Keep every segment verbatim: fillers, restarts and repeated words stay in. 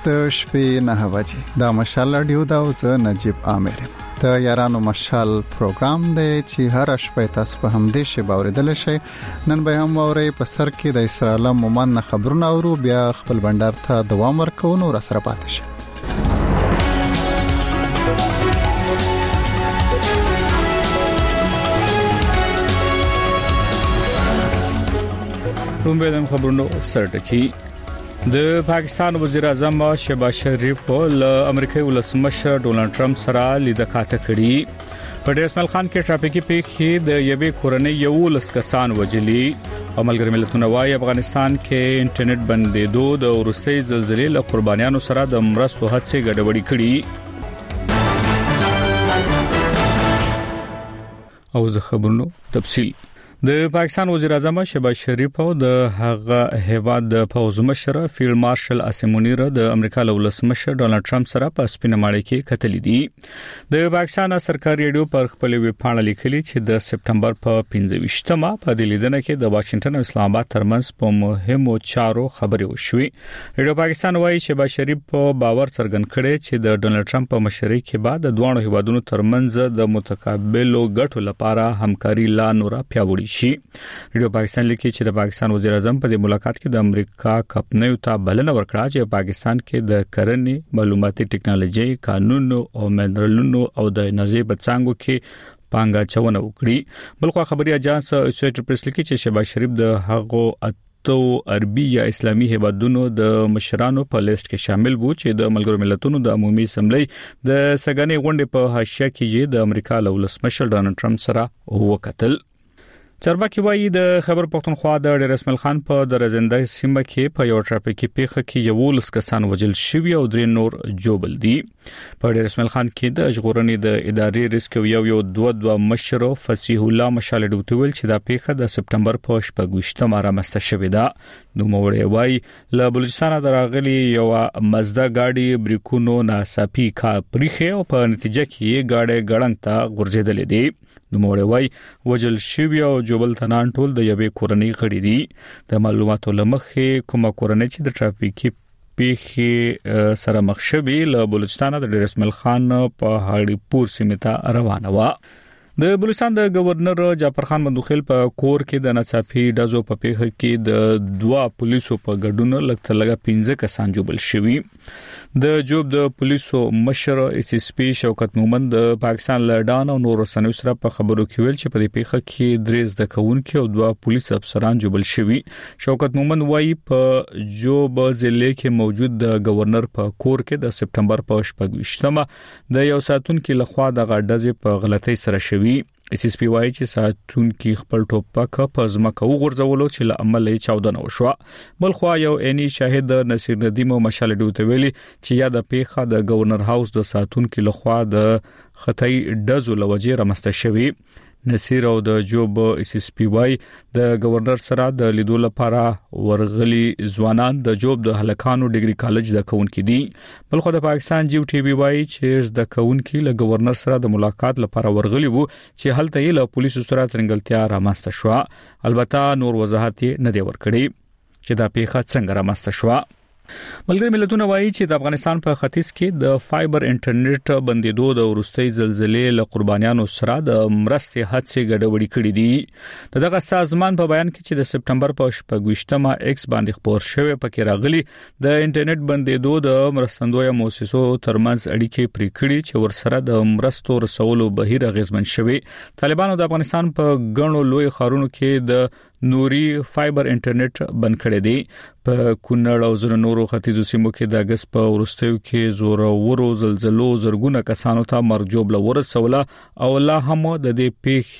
وخت شپې نه بجې دا مشال رادیو دا اوس نجيب عامر ته یارانو مشال پروګرام دی چې هر شپه تاسو په همدې شی باوریدل شي. نن به هم اوري په سر کې د اسرائیل مومن خبرونه اورو بیا خپل بندر ته دوام ورکو نو را سره پاتې شي. رومبه د خبرونو سرټکی د پاکستان وزیر اعظم شهباز شریف له امریکایي ولسمشر ډونالد ټرمپ سره لیدکاته کړي. په ډیرسمل خان کې ټرافیکي پیښې د یوې کورنۍ یو لس کسان وجلي. عملګر ملتونه وايي افغانستان کې انټرنیټ بندیدو د ورستۍ زلزلې له قربانیانو سره د مرستو هڅې ګډوډي کړي. او زه خبرونو تفصیل د پاکستان وزیر اعظم شهباز شریف او د هغه هیواد د پوز مشر فیلډ مارشل اسیم منیر د امریکا له ولسمشر ډونالد ټرمپ سره په سپینه ماړی کې کتل دي. د پاکستان سرکاري ریډیو پر خپل ویب پاڼه لیکلي چې د سپټمبر په پنځه ویشتمه په د لیدنه کې د واشنگټن او اسلام آباد ترمنځ په مهمو چارو خبرې وشوي. ریډیو پاکستان وايي شهباز شریف په باور څرګند کړي چې د ډونالد ټرمپ په مشرۍ کې بعد د دوه هیوادونو ترمنځ د متقابلو ګټو لپاره همکاري لا نور پیاوړي شي. ریډیو پاکستان لیکي چې د پاکستان وزیر اعظم په دې ملاقات کې د امریکا کمپنیو ته بلنه ورکړه چې پاکستان کې د کرنې، معلوماتي ټکنالوژي، قانون او منرالونو او د انرژي په څانګو کې پانګه چونه وکړي. بلخو خبري اجانس اسوسییټډ پریس لیکي چې شهباز شریف د هغو تو عربي یا اسلامي هیوادونو د مشرانو په لیست کې شامل وو چې د ملګرو ملتونو د عمومي اسمبلی د سګنې غونډې په حاشیه کې د امریکا له ولسمشر ډونالد ټرمپ سره وکتل. چربکی وایي د خبر پښتونخوا د ډیرسمل خان په درزنده سیمه کې په یو ټرافیکي پیښه کې یو لس کسان وژل شوي او درې نور جوبل دي. په ډیرسمل خان کې د ژغورنې د ادارې ریسکو یو یو دوه دوه مشر فصیح الله مشال ډوتول چې دا پیښه د سپټمبر په شپږشتمه رامسته شوې ده. نو موړې وایي له بلوچستان دراغلي یو مزدا گاډي بریکونو ناصافي کا پریخه او په نتیجه کې گاډي ګړنګ ته غورځیدلې دي. نو موړې وایي وجل شوی او جوبل تنان ټول د یوې کورنۍ غړي دي. د معلوماتو لمخې کومه کورنۍ چې د ټرافیکي پیښې سره مخ شوی له بلوچستان د ډیرسمل خان په هاړي پور سیمه ته روانه و. د بلوچستان د گورنر جعفر خان مندوخیل په کور کې د ناڅاپي دزو په پیښه کې د دوا پولیسو په ګډون لګته لګا پنځه کسان جوبل شوي. د جوب د پولیسو مشر اس اس پی شوکت مومن د پاکستان لړډان او نور سنوي سره په خبرو کې ویل چې په دې پیښه کې درې زده کوونکي او دوا پولیس افسران جوبل شوي. شوکت مومن وايي په جوب ضلع کې موجود د گورنر په کور کې د سپټمبر په شپږشتمه د یو ساتونکو لخوا د غډزې په غلطۍ سره شوي. اس اس پی وايي چې ساتونکو خپل ټوپک په ځمکه وغورځولو چې له عمل یې چاودنه وشوه. بلخوا یو عیني شاهد نصیر ندیم مشال ډوتویلی چې یا د پیښه د گورنر هاوس د ساتونکو لخوا د خطای ډزو لوجې رامسته شوی. نصیر او د جوب اس اس پی وايي د گورنر سره د لیدو لپاره ورغلي ځوانان د جوب د هلکانو ډیګري کالج د کونکو دي. بلخو د پاکستان جیو ټي وی وايي چې د کونکو له گورنر سره د ملاقات لپاره ورغلي وو چې هلته یې له پولیسو سره ترنګلتیا رامسته شو. البته نور وضاحت نه دی ورکړي چې دا پیښه څنګه رامسته شو. ملګری ملتونه وایي چې د افغانستان په ختیځ کې د فایبر انټرنیټ بندیدو د ورستۍ زلزلې له قربانیانو سره د مرستې هڅې ګډوډي کړې دي. دغه سازمان په بیان کې چې د سپټمبر په شپږشتمه ایکس باندې خبر شوی پکې راغلي د انټرنیټ بندیدو د مرستندوی موسسو ترمنځ اړیکې پرې کړې چې ورسره د مرستو رسولو بهیر غیزمن شوی. طالبانو د افغانستان په ګڼو لوی ښارونو کې د نوري فایبر انټرنیټ بند کړی دی. په کونړ او زر نورو ختیځو سیمو کې د اگست په ورستیو کې زور ورو زلزلو زرګونه کسانو ته مرجوب لورسوله او لا هم د دې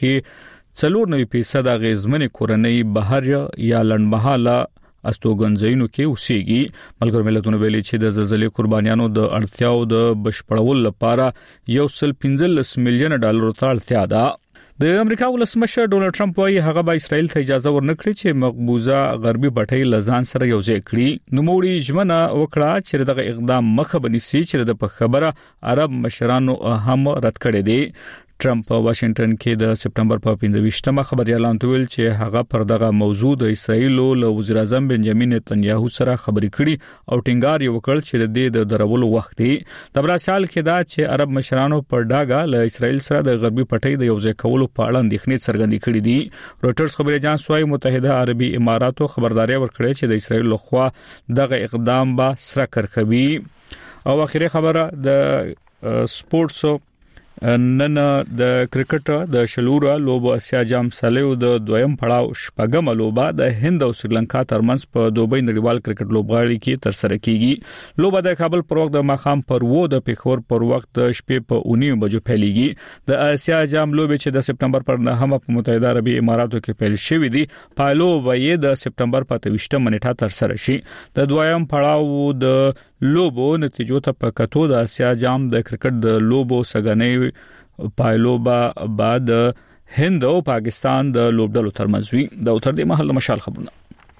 پیښې څلور نوي فیصد غیزمن کورنۍ بهر یا لنډمحاله استوګنځینو کې اوسېږي. ملګرو ملتونو ویلي چې د زلزلې قربانیانو د اړتیاو د بشپړولو لپاره یو سل پنځلس میلیون ډالر ته اړتیا ده. د امریکا ولسمشر ډونالد ټرمپ وايي هغه به اسرائیل ته اجازه ورنکړي چې مقبوضه غربي بټۍ لزان سره یوځای کړي. نو موړي ژمنه وکړه چې دغه اقدام مخه بنسي چې د په خبره عرب مشرانو هم رد کړي دي. ټرمپ په واشنگټن کې د سپټمبر په پنځه خبري اعلان ویل چې هغه پر دغه موضوع د اسرایل له وزیر اعظم بنجامین نتنیاهو سره خبرې کړي او ټینګار یې وکړ چې د دې د درولو وخت دی. د براسال کې دا چې عرب مشرانو پر ډاګه له اسرایل سره د غربي پټۍ د یوځای کولو په اړه اندېښنې څرګندې کړې دي. رويټرز خبري اژانس وايي متحده عربي اماراتو خبرداري ورکړې چې د اسرایل لخوا دغه اقدام به سره کړکوي. او اخیری خبره د سپورتسو نن د کرکټ د شلورا لوبو اسیا جام سلیو د دویم پړاو شپږم لوبه د هند او سریلانکا ترمنځ په دوبۍ نړیوال کرکټ لوبغاړي کې تر سره کیږي. لوبه د کابل پر وخت د ماخام پر وو د پیښور پر وخت د شپې په اونیو بجو پیلېږي. د اسیا جام لوبې چې د سپټمبر پر نهمه په متحده عربي اماراتو کې پیل شوې دي پایلو به د سپټمبر په اتویشتمه نیټه تر سره شي. د دویم پړاو د لوبو نتیجو ته په کتو د اسیا جام د کرکټ د لوبو سګنې پایلوبا بعد هند او پاکستان د لوبډلو ترمنځ وي. د اوتر دی محل مشال خبرونه.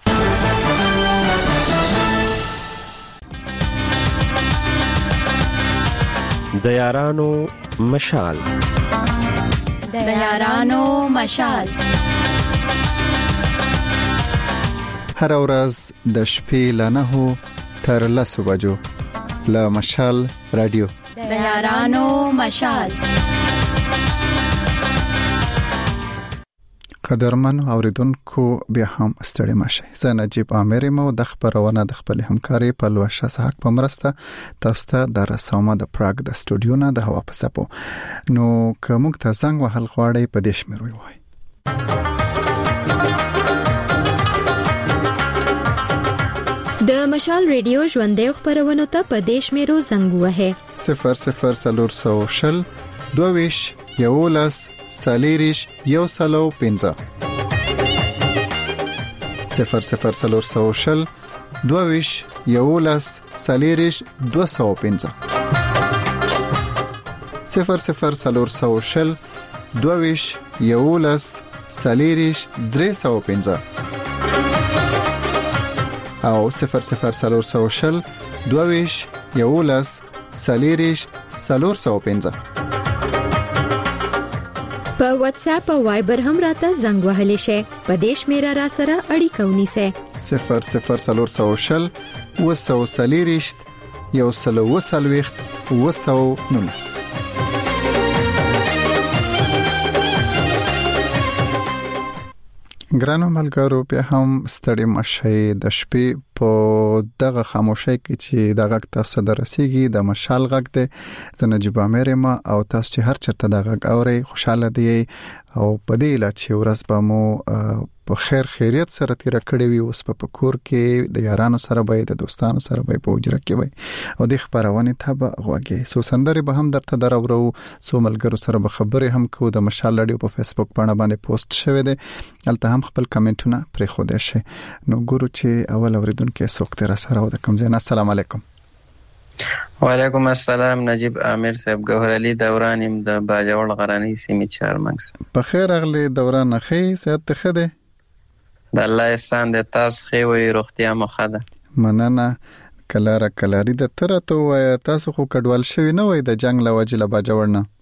د یارانو مشال د یارانو مشال هر ورځ د شپې لنهو تر لسو بجو له مشال رادیو د یارانو مشال. قدرمن اوریدونکو بیا هم ستړي مشه. زه نجیب امیر مو د خبرونه د خپل همکاري په لوشه سحق په مرسته تاسو ته د رسومه د پراګ د سټوډیو نه د هوا په سپو نو کوم ته څنګه وهل غواړي په دې شمیرو وای. د مشال ریډیو ژوندې خبرونه ته په دیش میرو زنګ وه صفر صفر سلور سو شل دویش یولس سالیریش یو سلو پنځه صفر صفر سلور سو شل دویش یولس سالیریش دو سو پنځه صفر صفر سلور سو شل دویش یولس سالیریش درې سو پنځه او صفر صفر سلور سو شل دویش یولس سالیریش سلور سو پنځه. په واتس اپ او وایبر هم راته زنګ وهلی شي. په دیش میرا را سره اړیکه ونیسه صفر صفر سلور سو شل وسو سالیریش یو سلو وسلويخت وسو نونس. ګرانو ملګرو بیا هم ستړي مشي د شپې په دغه خاموشي کې چې دغه تاسو درسيږي د مشال غږ ده زنه جبا مېره ما او تاسو چې هر چرته دغه اوري خوشاله دي او په دې لا چې ورځ به مو په خیر خیریت سره تیر کړی وي اوس په کور کې د یارانو سره به د دوستانو سره به په وجره کې وي او د خبرونه ته به غوږی سو سندري به هم درته درورو سو ملګرو سره به خبرې هم کو د مشال رادیو په فیسبوک باندې باندې پوسټ شوی دی البته هم خپل کمنټونه پرې خو دې شي. نو ګورو چې اول اوریدونکو سوکته را سره د کوم ځای. السلام علیکم. وعلیکم السلام. نجیب امیر صاحب ګوهر علي دوران يم د باجوړ غرانی سیمې چارمنګس. په خیر اغلی دوران خې صحت ښه ده؟ د الله احسان د تاسو خې وي روغتیا مخه ده. مننه. کلاره کلاری د تر ته وای تاسو خو کډوال شوی نه وای د جنگ لوجه لا باجوړ نه.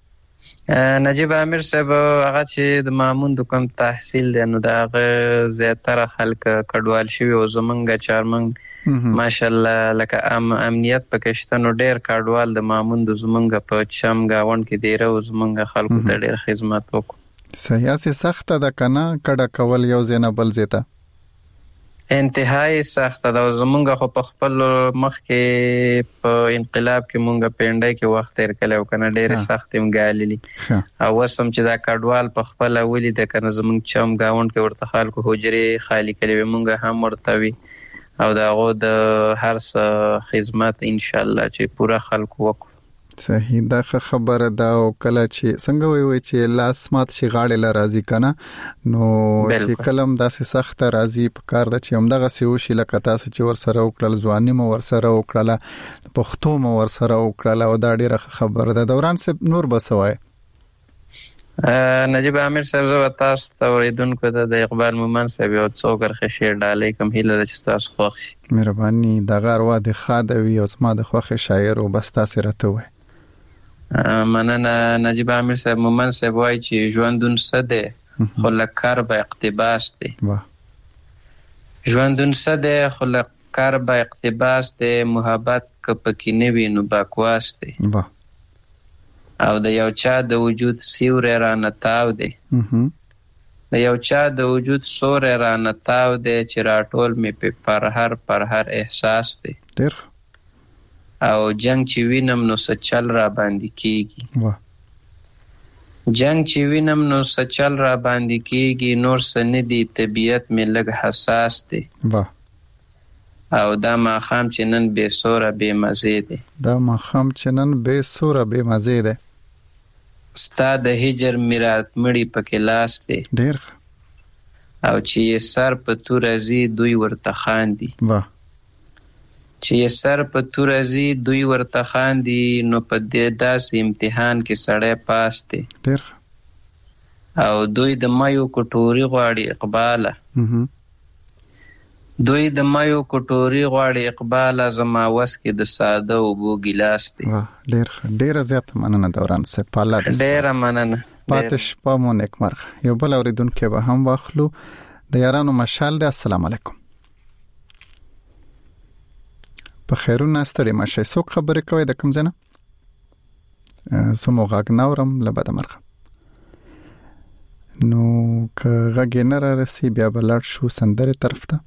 نجیب امیر صاحب هغه چې د مامون د کوم تحصیل دی نو دا زیاتره خلک کډوال شوی او زمونږ چارمنګ ماشاءالله لکه ام امنیت پکشته نو ډیر کډوال د مامون د زمونږ په چم گاوند کې ډیر او زمونږ خلکو ته ډیر خدمت وکړو. سیاسي سخت ده کنه کډه کول یو زینه بل زیته انتهایی سخت ده. زمونږ خو په خپل مخ کې په انقلاب کې مونږ پینډای کې وخت تیر کړو کنه ډیر سخت هم غاللی او وسم چې دا کډوال په خپل اولی د کنه زمونږ چم گاوند کې ورته خلکو حجره خالی کړي مونږ هم ورتوي او داغه د هر څه خدمت ان شاء الله چې پورا خلکو وکړو. صحیح دا خبره دا او کله چې څنګه وي وي چې لاس مات شي غاړه لا راضي کنه نو چې کلم داسې سخت راضي په کار د چې همدغه سی وشي لکه تاسو چې ور سره وکړل ځواني مو ور سره وکړل پښتو مو ور سره وکړل او دا ډیره خبره ده. دوران سه نور بسوي نجیب امیر صاحب زو تاسو ته اوریدونکو ته د اقبال مومن صاحب او څوګر خشیر ډالې کوم هیله د چې تاسو خوښ شي. مهرباني د غار وا د خادوي او اسما د خوخه شاعر او بس تاسو راته وي. مننه نجیب عامر صاحب. مومن صاحب وایي چې ژوندون څه دی خو له کربه اقتباس دی. ژوندون څه دی خو له کربه اقتباس دی، محبت که پکې نه وي نو بکواس دی. او د یو چا د وجود سیوری رانه تاو دی، د یو چا د وجود سوری رانه تاو دی چې راټول مې په پرهر پرهر احساس دی. ډېر او جنگ چې وینم نو څه چل را باندې کېږي، جنگ چې وینم نو څه چل را باندې کېږي، نور څه نه دی طبیعت مې لږ حساس دی. او دا ماښام چې نن بې سوره بې مزې دی، دا ماښام چې نن بې سوره بې مزې دی، ستا د هجر میرات مړي پکې لاس دی. ډېر او چې یې سر په توره ځي دوی ورته خاندي، چې یې سر په توره ځي دوی ورته خاندي، نو په دې داسې امتحان کې سړی پاس دی. ډېر او دوی د مایو کټوري غواړي اقباله، دوی د مایو کټوري غواړي اقباله، زما وس کې د ساده اوبو ګیلاس دی. ډېر ډېره زیاته مننه دوران صاحب. په الله دې ډېره مننه. پاتې شپه مو نیکمرغه. یو بل اورېدونکی به هم واخلو. د یارانو مشال دی. السلام علیکم. په خیرونه ستړي مشه. څوک خبرې کوي د کوم ځای نه؟ زمو غږ نه اورم له بده مرغه. نو که غږ نه را رسي بیا به لاړ شو سندرې طرف ته.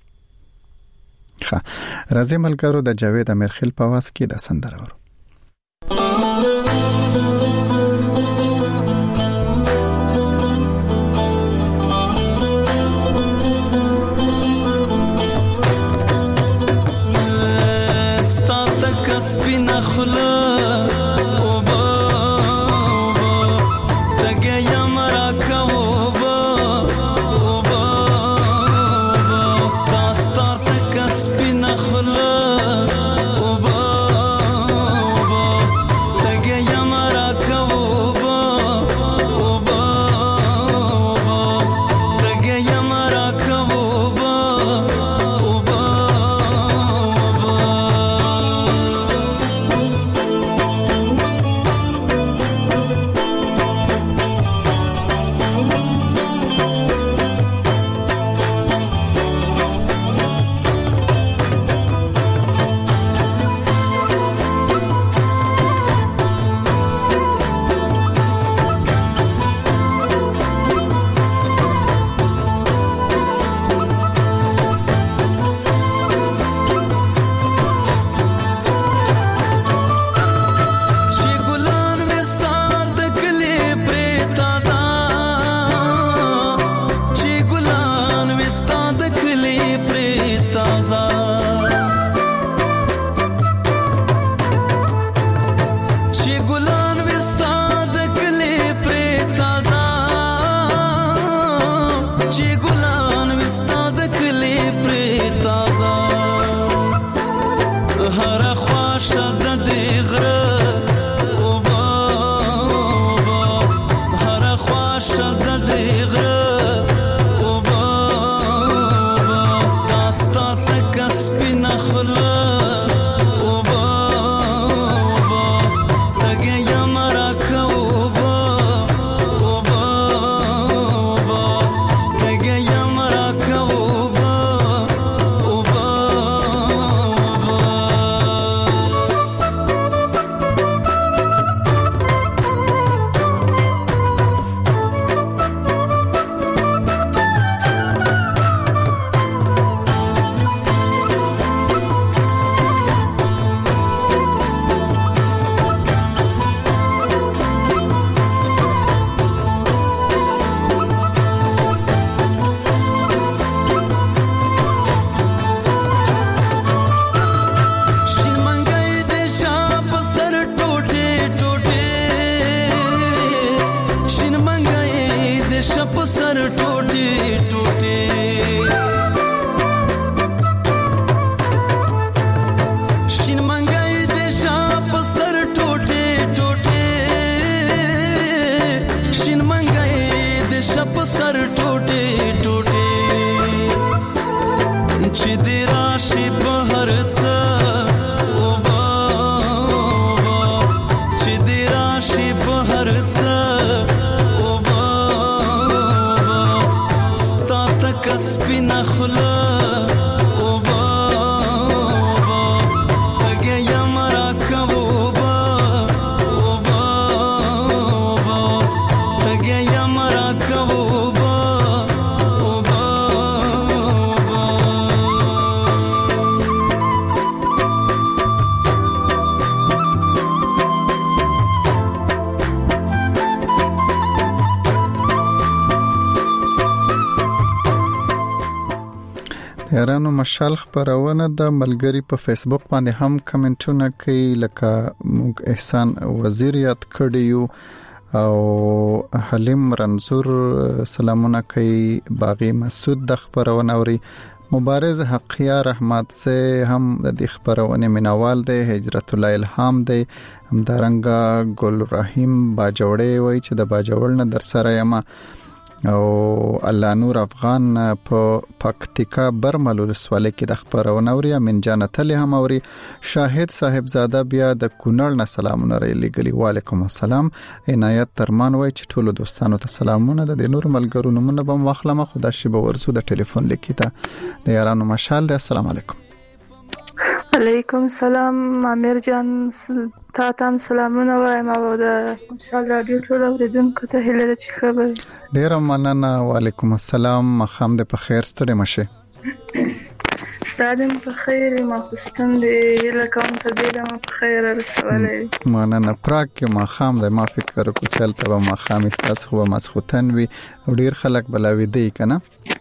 ښه راځي ملګرو د جاوید امیرخیل په आवाज کې د سندره ورو. سپینا خلا اوبا اوبا تگه یم را که اوبا اوبا اوبا داستا تکه سپینا خلا اوبا اوبا تگه یم را که اوبا اوبا اوبا تگه یم را که اوبا اوبا چې دی یارانو مشال خبرونه د ملګری په فیسبوک باندې هم کمنټونه کوي لکه احسان وزیر یاد کړیو او حلیم رنزور سلامونه کوي باغی مسعود د خبرونه اوري مبارز حقیار احمد سے هم د خبرونه منوال دی هجرت الله الهام دی همدارنګه ګل رحیم باجوړې وای چې د باجوړ نه در سره یم او الله نور افغان په پکتیکا برمل ولسوالۍ کې د خبرونه اوري من جنت له هم اوري شاهد صاحب زاده بیا د کونړ نه سلامونه لري وعلیکم السلام عنایت ترمان وای چې ټول دوستانو ته سلامونه د نور ملګرو نومونه به مخلمه خدا شي به ورسو د ټلیفون لیکیته د یارانو مشال د السلام علیکم علیکم سلام امیر جان تا تام سلامونه وایم او د مشال رادیو ټول اوریدونکو ته هیله ده چې خبر ډیر مننه وعلیکم السلام مخام د په خیر ستړي مشه ستادم په خیر ماخستن دی هیله کوم ته دلم په خیر رسولې مننه پراک ما خام د ما فکر کو چلته و ما خام استاس خو مسخوتن وی ډیر خلک بلاوي دی کنه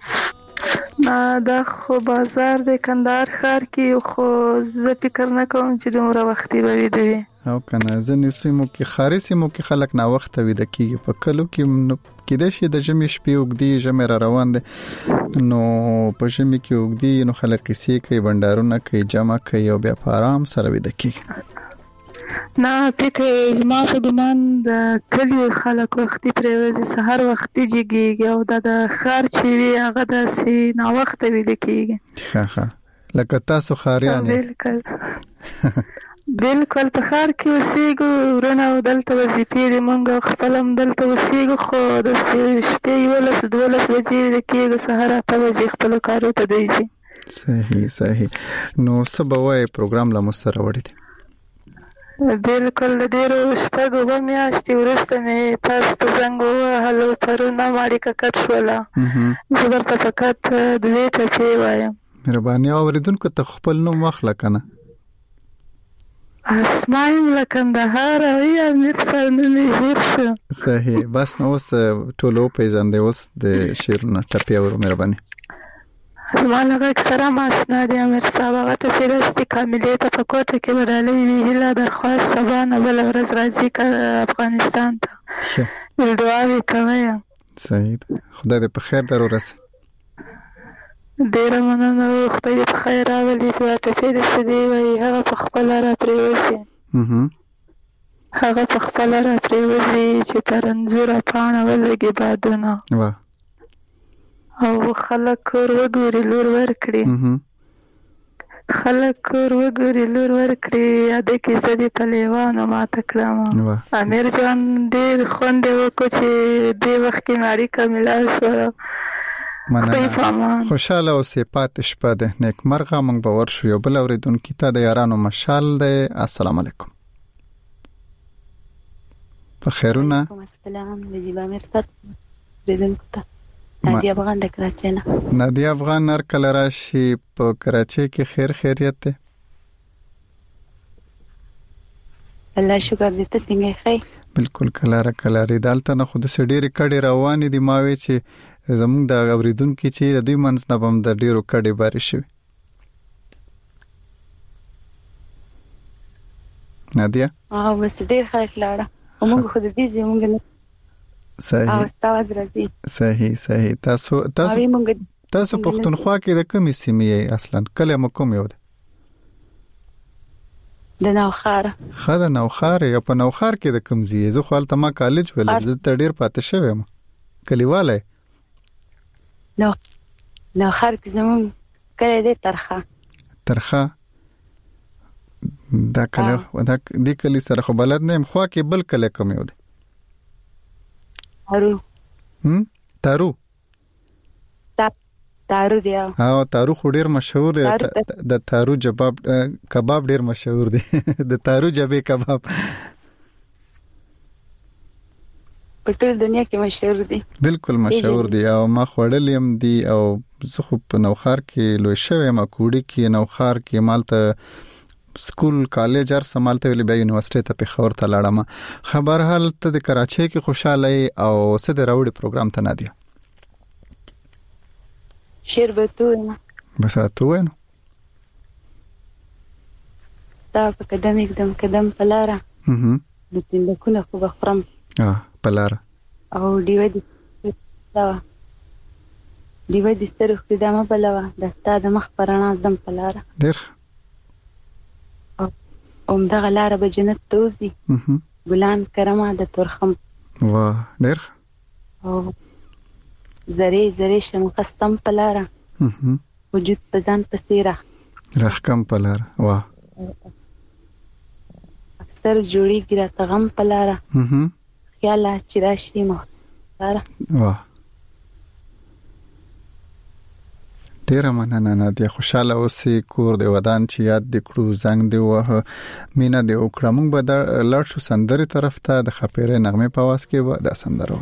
دا خو بازار د کندهار ښار کې خو زه فکر نه کوم چې دومره وختي به وي دی او کنه ځنې سیمو کې خاري سیمو کې خلک نا وخت وي د کیږي په کلو کې کې د شي د جمع شپې وګدي جمع را روان دي نو په جمع کې وګدي نو خلک کیسې کوي بندارونه کوي جمع کوي او بیا په آرام سره وي د کیږي نه پکې زما په ګمان د کلیو خلک وختي پروازي سحر وختي جګيږي او د خار چې وی هغه د سي نا وخت وی لکېږي ها ها لکه تاسو خاریان بالکل بالکل په خار کې وسیګو ورنه دلته وظیفې دې مونږ خپلم دلته وسیګو خو د شپې ولس دولس بجې لکېږي سحر اته بجې خپل کارو ته دی صحیح صحیح نو سبوي پروګرام لا مستر وړي بالکل ډیرو شپږو به میاشتې وروسته مې تاسو ته زنګ ووهلو پرونه ماړیکه کټ شوله زه درته فقط دوې ټپې وایم مهرباني اوریدونکو ته خپل نوم واخله کنه اسماعیل له کندهار او امیر صاحب نومې هیر شو صحیح بس نو اوس ټولو پیژندې اوس د شیرونه ټپې اورو مهرباني زما لږ اکثره ماشنا دي امیر صاحب هغه ته فلسطین کاملې ته په کوټه کې وړاندې وی هله درخواست سبا نه بل ورځ راځي افغانستان ته ول دعاوې کوي صحیح خدای دې په خیر درو رسي ډیر مننه خدای دې په خیر راولي په تفصیل سدي وي هغه په خپل را پریوزي هغه په خپل را پریوزي چې ترنزوره پانه ولګي بادونه واه او خلک کور وګوري لور ورکړي خلک کور وګوري لور ورکړي اده کې زدي په لیوانو ما تکړم امیر جان ډېر خوند وکړي چې دې وخت کې ماري کاملا شو مننه خوشاله او صفات شپه ده نیک مرغه مونږ باور شو یو بل اوریدونکو ته د یارانو مشال ده السلام علیکم په خیرونه السلام نجيبه مرتد اوریدونکو ته نادیا افغان د کراچۍ نه نادیا افغان هر کله راشي په کراچۍ کې خیر خیریت ده الله شکر دې ته څنګه ښه بالکل کله را کله ریدالته نه خود سړي ریکړې روانې دي ماوي چې زموږ د اوریدونکو چې د دوی منځ نه بم د ډیرو کډې بارش شي نادیا اه بس ډیر خلک لاړه موږ خو دې زموږ نه صحیح او استاد راځي صحیح صحیح تاسو تاسو تاسو پښتونخوا کې د کومې سیمې اصلا کله مکم یو ده د نوخار خاله نوخار یا په نوخار کې د کوم ځای زه خپل تما کالج ول زه ډیر پاتې شوم کلیواله نو نوخار کې زمون کله دې ترخه ترخه دا کله دا دې کلی سره خو بلد نه خو کې بل کله کوم یو ده تارو هم تارو تا تارو دی او تارو خو ډیر مشهور دی د تارو جباب کباب ډیر مشهور دی د تارو جبې کباب په ټول دنیا کې مشهور دی بالکل مشهور دی او ما خوړلیم دی او زه خو په نوخار کې لوی شوم ما کوډي کې نوخار کې مالته سکول کالج هر سمالته ویل بیا یونیورسيټي ته په خور ته لاړم خبر حال ته د کراچۍ کې خوشاله او سده راوړي پروګرام ته نادیا شربتونه بس راته وینو ستا په قدم اقدم قدم پلاره هم د تندکونه خو بخرم اه پلاره او دیوه دي دا دیوه دي ستر خو د ما بلوا د ستا د مخ پرانا زم پلاره ډیر او دغه لار به جنت توزي ګلان کرمه د تورخم واه ډیر او زری زری شم قسم پلاره وجود بزن پسیره رخ کم پلاره واه اکثر جوړی ګره تغم پلاره خیال چرشی مختاره واه ډیر مننه نادیا خوشاله اوسې کور دی ودان چې یاد د کړو زنګ دی وه مینا دی وکړه موږ به د لړ شو سندري طرف ته د خپېره نغمه په واس کې د سندرو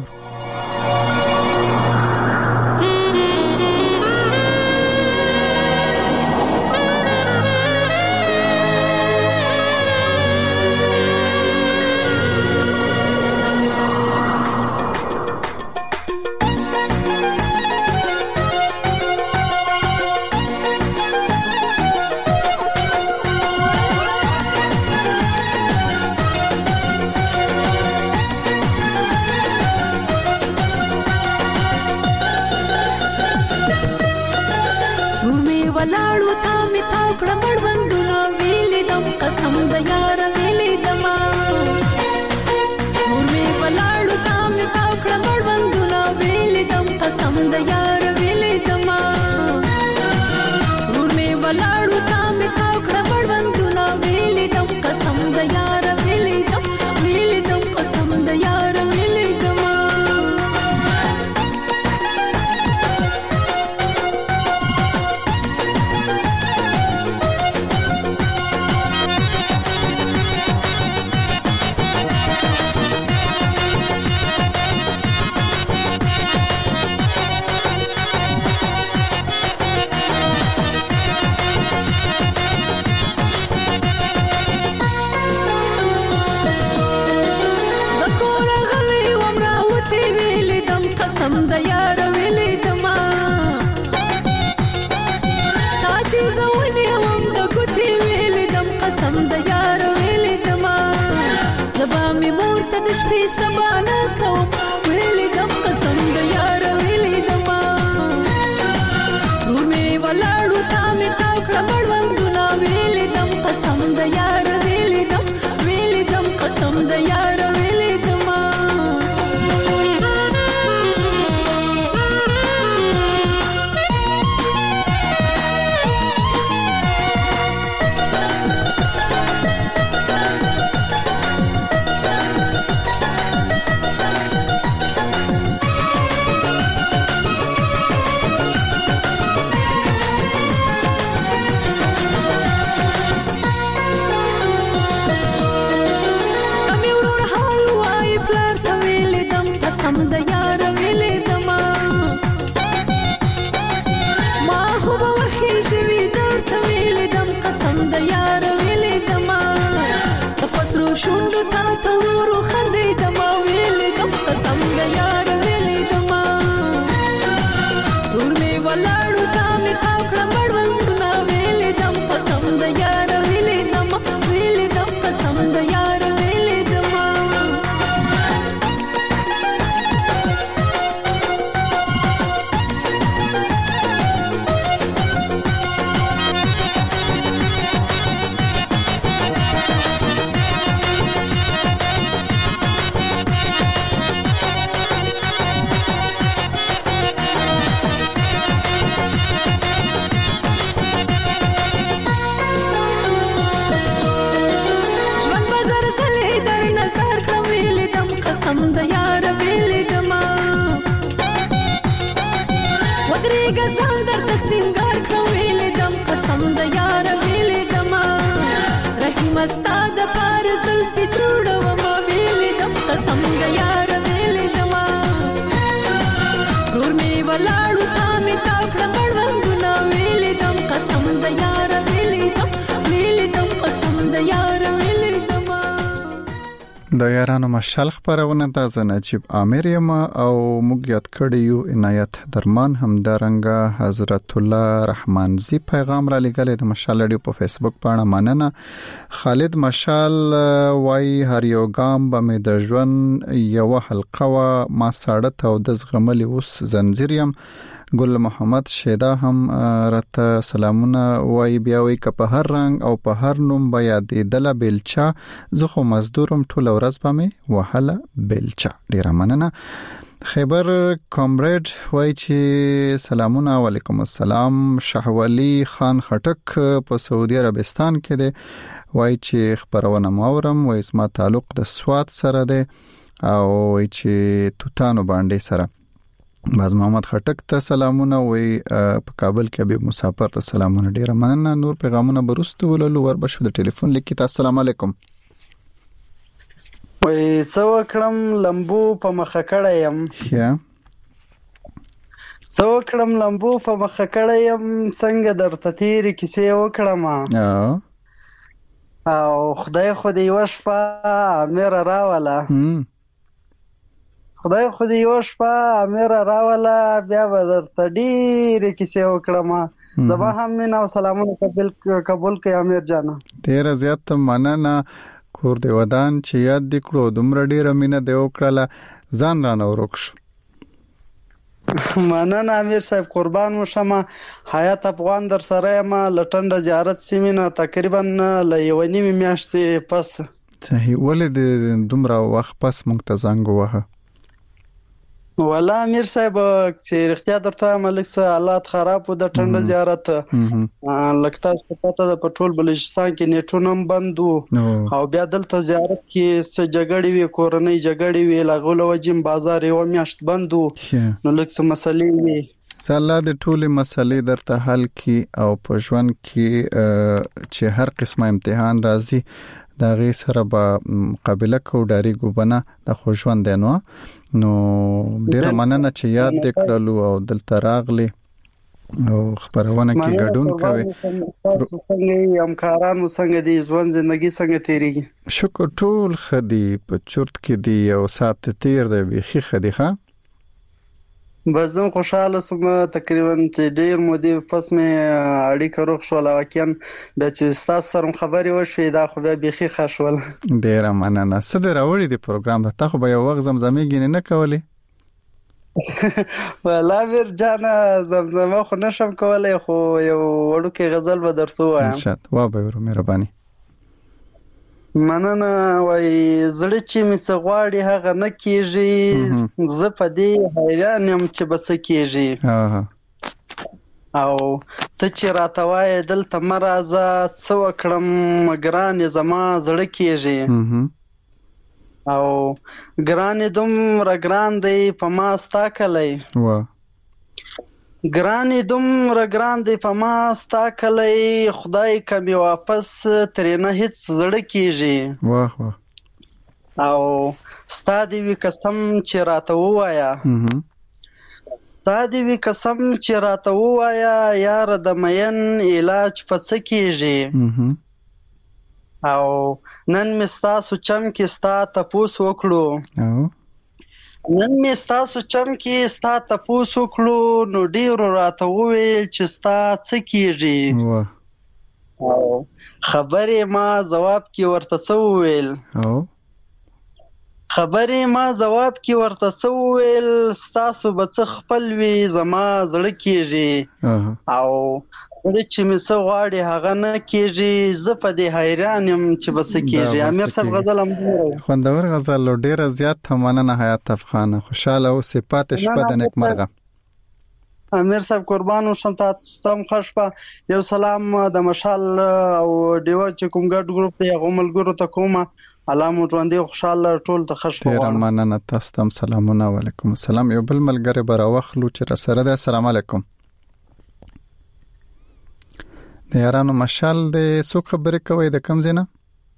د یارانو مشال خبرونه د نجیب عامر یم او موږ یاد کړی یو عنایت درمان هم درنګ حضرت الله رحمانزی پیغام را لګل د مشال اډیو په فیسبوک باندې مننه. خالد مشال وای هر یو ګام به مې د ژوند یو حلقه وا ما ساړه ته او د زغملي اوس زنجیریم. ګل محمد شیدا هم رته سلامونه وای بیا وای ک په هر رنگ او په هر نوم بیا د دله بیلچا زه خو مزدورم ټول ورځ به مې وهله بیلچا. ډیر مننه. خیبر کامریډ وای چې سلامونه علیکم السلام. شهولی خان خټک په سعودي عربستان کې دی وای چې خبرونه ماورم وای اسما تعلق د سواد سره دی او وای چې توتانو باندې سره. باز محمد خټک ته سلامونه وای په کابل کې به مسافر ته سلامونه. ډیر مننه. نور پیغامونه برسته ولولو ور بشو د ټلیفون لیکي. السلام علیکم. وای څو کړم لمبو په مخه کړم یا څو کړم لمبو په مخه کړم څنګه درته تیر کیسې وکړم او خدای خو دې وشفا امیر راولا خدای خو دې وشفا امیر راولا بیا به درته ډېرې کیسې وکړم. زما هم مینه او سلامونه قبول قبول کړئ امیر جانه. ډېره زیاته مننه. کور دې ودان چې یاد دې کړو دومره ډېره مینه دې وکړله ځان رانه ورک شو. مننه امیر صاحب قربان وشم. حیات افغان در سره یم لټنډه زیارت سیمینه تقریبا له یوې نیمې میاشتې پس. صحیح. ولې د دومره وخت پس موږ ته زنګ ووهه؟ ولا امیر صاحب چې رښتیا درته ملک سه حالات خراب و د ټنډه زیارت لکه تاسو پته د پټرول بلوچستان کې نیټونه بند وو او بیا دلته زیارت کې څه جګړې وی کورنۍ جګړې وی لغول وجیم بازار یو میاشت بند وو نو لکه څه مسلې وی. الله دې ټولې مسلې درته حل کی او په ژوند کې چې هر قسمه امتحان راځي دا غي سره به مقابله کو ډاری ګوبنه د خوشوند نو نو ډیر مننه چې یاد دکړلو او دلته راغلي او خبرونه کې ګډون کوي. څنګه همکارانو څنګه دي ژوند ژوندۍ څنګه تیریږي؟ شکر ټول خدي په چورت کې دی او سات تیر دی بيخي خدي ښه. بزم خوشاله سوم تقریبا چې ډیر مودې پس مې اړیکه روغ شو لکن بیا چې تاسو سره خبرې وشوې دا خو بیا بيخي خښول. ډیر مننه. صدر راوړي دی پروګرام ته خو به یو وخت زمزمه ګینه نه کولې. ولا ور جانا زمزمه خو نشم کولای خو یو وړوکی غزل به درته وایم. انشاء الله واه به مهرباني. مننه. وای زړه چې می څه غواړي هغه نه کیږي زه په دې حیران یم چې بس کیږي او ته چې راته وای دلته مرزه څو کړم ګران زما زړه کیږي او ګران دومره ګران دی په ما ستا کلی واه ګرانې دومره ګران دی په ما ستا کلی خدای کمې واپس ترېنه هیڅ زړه کیږي. واه واه او ستا دې وي قسم چې راته ووایه ستا دې وي قسم چې راته ووایه یاره د مین علاج په څه کیږي او نن مې ستاسو چم کې ستا تپوس وکړو نن مې ستاسو چم کې ستا تپوس وکړو نو ډیرو راته وویل چې ستا څه کیږي او خبرې ما جواب کې ورته څه وویل او خبرې ما جواب کې ورته څه وویل ستاسو به څه خپل وي زما زړه کیږي او ولې چې مې څه غواړي هغه نه کیږي زه په دې حیران یم چې بس کیږي. امیر صاحب غزل هم خوندور غزل ډیر زیات مننه حیات افغان. خوشاله او صفات شپه د نیکمرغه. امیر صاحب قربان وشم تاسو هم خوشبه. یو سلام د مشال او دیو چې کوم ګډ ګروپ دی هغه ملګرو ته کومه علامه ژوندې خوشاله ټول ته خوشبه. ډیر مننه تاسو هم سلامونه. وعلیکم السلام. یو بل ملګری براوخلو چې را سره ده. السلام علیکم. د یارانو مشال د سو خبرې کوي د کم زینه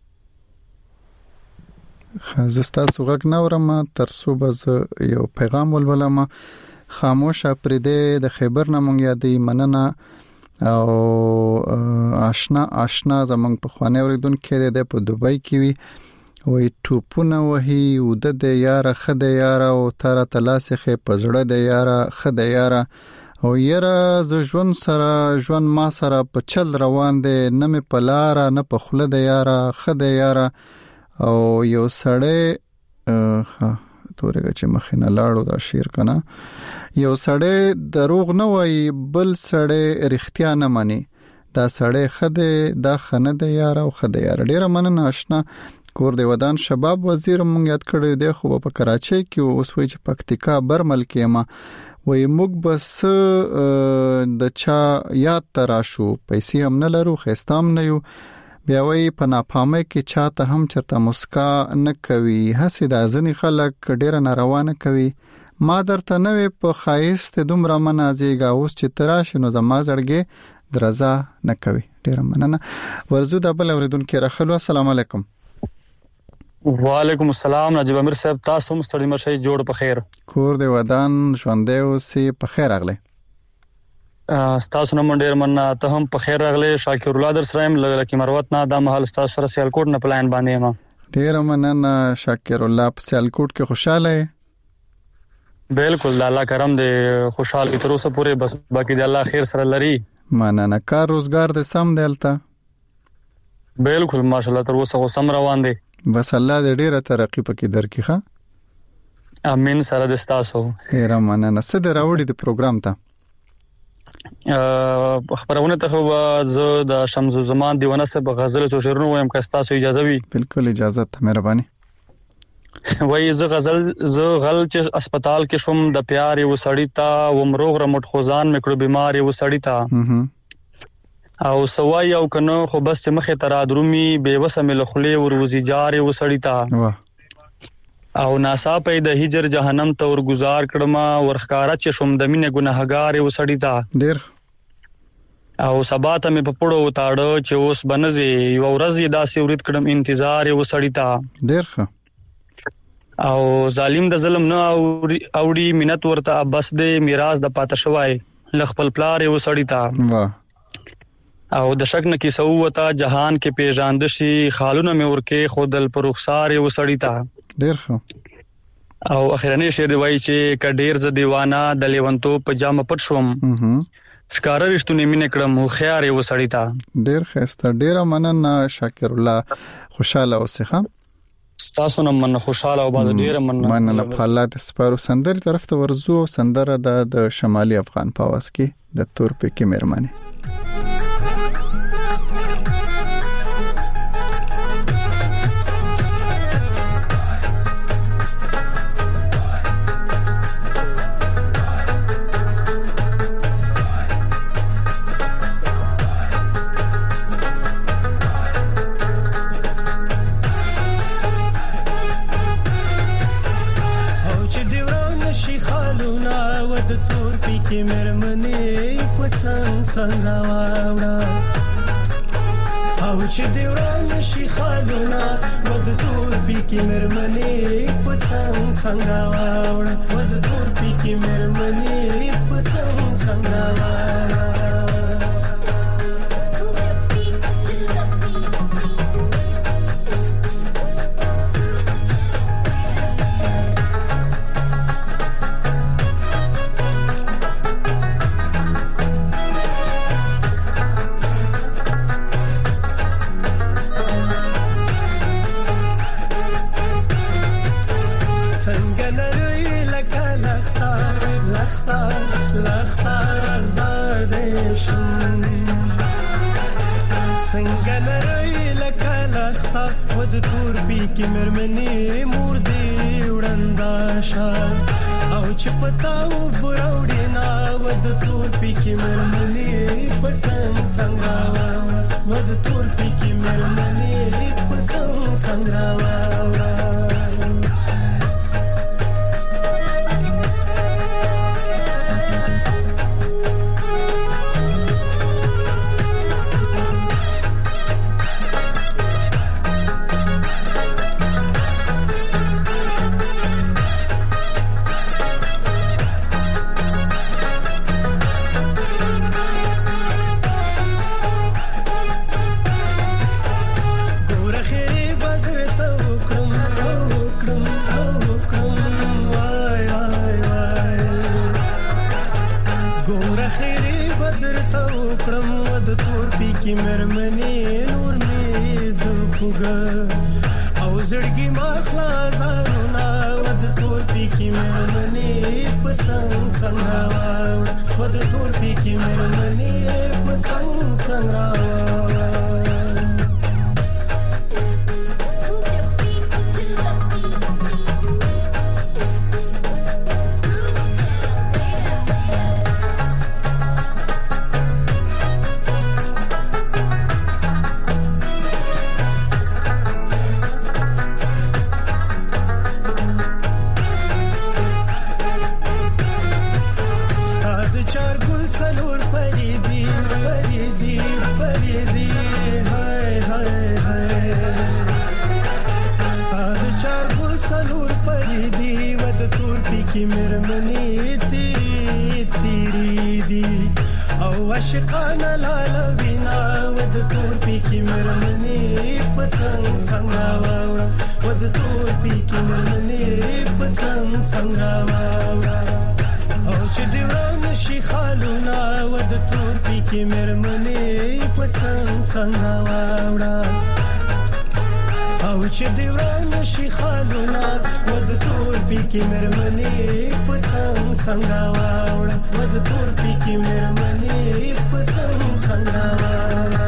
خزستا سوغک نورم تر صوبز یو پیغام ولولم. خاموش پرده د خیبر نمونږ یادې مننه او آشنا آشنا زمونږ په خوانه اوریدون کې د په دوبۍ کې وی وای ټوپونه وهي ود د یاره خد یاره او تر تلاسخه پزړه د یاره خد یاره او یاره ز ژوند سره ژوند ما سره په چل روان دي نه مې پلاره نه په خله د یاره خد یاره او یو سړی ها تورګه چې مخینه لاړو دا شیر کنه یو سړی دروغ نه وای بل سړی رښتیا نه مانی دا سړی خد دا خنه د یاره او خد یاره ډیره مننه آشنا کور دی ودان شباب وزیر مونږ یاد کړی دی خو په کراچۍ کې اوس وی چې پکتیکا برمل کې ما وای موږ بس د چا یاد تراشو پیسې هم نه لرو خستام نه یو بیا وای په ناپامه کې چاته هم چرته مسکا نه کوي هسې د ځنی خلک ډیره ناروانه کوي ما درته نه په خایست دومره منازیګا اوس چې تراش نو زما زړګي درزا نه کوي ډیره مننه ورزو د بل اوریدونکو راخلو السلام علیکم وعلیکم السلام نجیب امیر صاحب تاسو مستړی مرشي جوړ په خیر کور دی ودان ژوندې اوسې په خیر اغله تاسو نو منډیر مننه ته هم په خیر اغله شاکر الله در سره لګل کی مروت نه د محل تاسو سره سیالکوټ نه پلان باندې ما ډیر مننه شاکر الله په سیالکوټ کې خوشاله بالکل الله کرم دی خوشاله تر اوسه پوره بس باقی دی الله خیر سره لري مننه کار روزګار د سم دلته بالکل ماشاءالله تر اوسه سم روان دي بس الله دې ډیره ترقی پکې درکې ښه امين سره د تاسو ډیره مننه سده راوړي د پروګرام ته خبرونه ته هو زه د شمس زمان دیوانه سره غزل او شعرونه وایم که تاسو اجازه وي بالکل اجازه ته مهرباني وای زه غزل زه غل چې هسپتال کې شوم د پیار یو سړی تا و مروغ رمټ خوزان مکړو بیمار یو سړی تا او سوای او کنه خو بس چې مخه تر ادرومي بيوسه ملخلې ور وزي جار یو سړی تا او ناسا په د هجر جهنم ته ور گزار کړما ورخکارا چې شوم د مینه ګناهګار یو سړی تا ډیر او سبا ته مې په پړو تاړو چې اوس بنځي یو ورځ داسې ورید کړم انتظار یو سړی تا ډیر ښه او ظالم د ظلم نه اوړي منت ورته بس دې میراث د پاتې شوای لخپل پلار یو سړی تا واه او د شک نه کې سو وتا جهان کې پیژاند شي خالونه مې ورکه خودل پر رخسار یو سړی تا ډیر ښه او اخرنی شعر دی وای چې ک ډیر ز دیوانه د لیونتو پجامه پټ شوم ښکار رښتونه مینه کړم خو خيار یو سړی تا ډیر خسته ډیر مننه شاکر الله خوشاله اوسه تاسو نن من خوشاله او باد ډیر مننه مننه په الله د سپارو سندر طرف ته ورزو سندره د شمالي افغان پاواز کې د تور پکې مهرباني څنګه واوړه او چې دی وران شي خالونه ود تور پی کې مرمنې پڅنګ څنګه واوړه ود تور پی کې مرمنې پڅنګ څنګه واوړه ود تور پی کې مرمنې مور دې وړندا شا او چې پتاو براوډې نا ود تور پی کې مرمنې پسنګ څنګه ود تور پی کې مرمنې پسنګ څنګه کې مرمنې نور مې د خوګه او زړګي ما خلاصونه ود تور پی کې مرمنې پڅنګ څنګه ود تور پی کې مرمنې پڅنګ څنګه की मेरमनी तेरी तेरी दी او عاشقانه لاله وینا ود تور پی کی مرمنی پڅنګ څنګه واوړه ود تور پی کی مرمنی پڅنګ څنګه واوړه او چې دی ورن شي خالونه ود تور پی کی مرمنی پڅنګ څنګه واوړه او چې دی ورن شي خالونه ود تور پی کی مرمنی پڅنګ څنګه واوړه ود تور پی کی مرمنی پڅنګ څنګه واوړه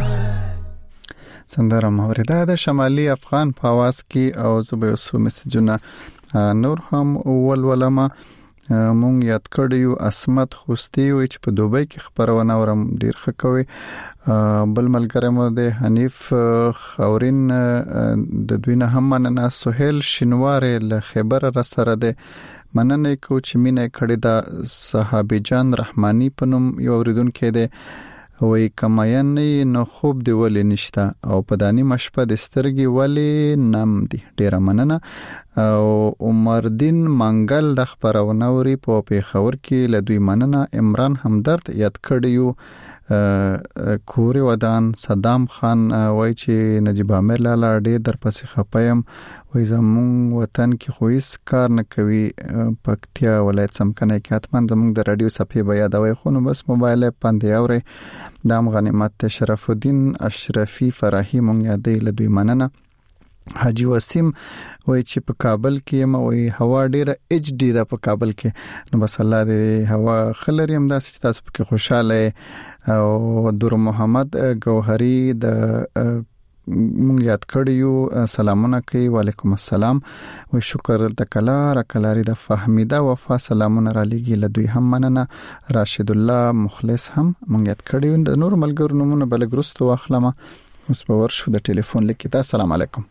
سندره موردا د شمالي افغان په आवाज کې او زبې وسو مسجونه نور هم ولولما مونږ یاد کړیو اسمت خوستی وي چې په دوبۍ کې خبرونه ورم ډیر خکوي بل ملګری مو د حنیف خورین د دوی نه هم مننه سہیل شنواره له خبر را سره ده مننه کو چې مینه کړی دا صحابي جان رحماني پنوم یو اوریدونکو ده وای کماین نه خوب دی ولې نشتا او پدانی مشپه د سترګي ولې نم دی ډیر مننه او عمر دین منګل د خبرونه وري په پیښور کې لدوی مننه عمران همدرد یاد کړیو کوري ودان صدام خان وای چې نجیب امیر لاله ډېر در پسې خپایم وای زمون وطن کې خو هیڅ کار نه کوي پکتیا ولایت سمکنه کې حتمان زمون د رادیو صفحه بیا دا وای خو نو بس موبایل باندې اوري دام غنیمت شرف الدین اشرفی فراهی مونږ یادې لدوی مننه حاجی وسیم وای چې په کابل کې ما وای هوا ډیره ایچ ډی دا په کابل کې نو بس الله دې هوا خلری هم داسې تاسو په خوشاله او دور محمد گوهری د مونږ یاد کړیو سلامونه کوي وعلیکم السلام او شکر د کلا را کلاری د فهمیده وفا سلامونه را لګي لدوی هم مننه راشد الله مخلص هم مونږ یاد کړیو د نور ملګرو نمونه بلګرستو واخلمه اوس په ورشو د ټلیفون لیکي السلام علیکم